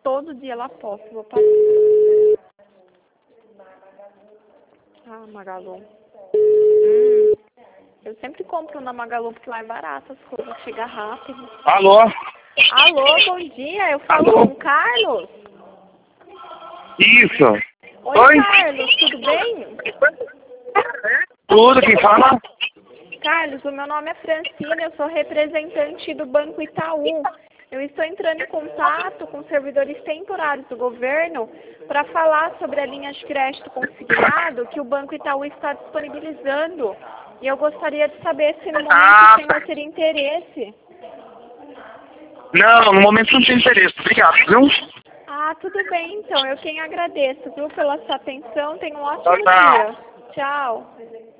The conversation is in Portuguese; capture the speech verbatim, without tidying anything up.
todo dia lá posso. Vou passar. Ah, Magalu. Hum, eu sempre compro na Magalu porque lá é barato as coisas, chega rápido. Alô? Alô, bom dia, eu falo Alô? com o Carlos? Isso. Oi, Oi? Carlos, tudo bem? Tudo, quem fala? Carlos, o meu nome é Francina, eu sou representante do Banco Itaú. Eu estou entrando em contato com servidores temporários do governo para falar sobre a linha de crédito consignado que o Banco Itaú está disponibilizando. E eu gostaria de saber se no momento Ah, o senhor teria interesse. não, no momento não tem interesse. Obrigado, viu? Ah, tudo bem então. Eu quem agradeço, viu, pela sua atenção. Tenha um ótimo Tchau, tchau. dia. Tchau.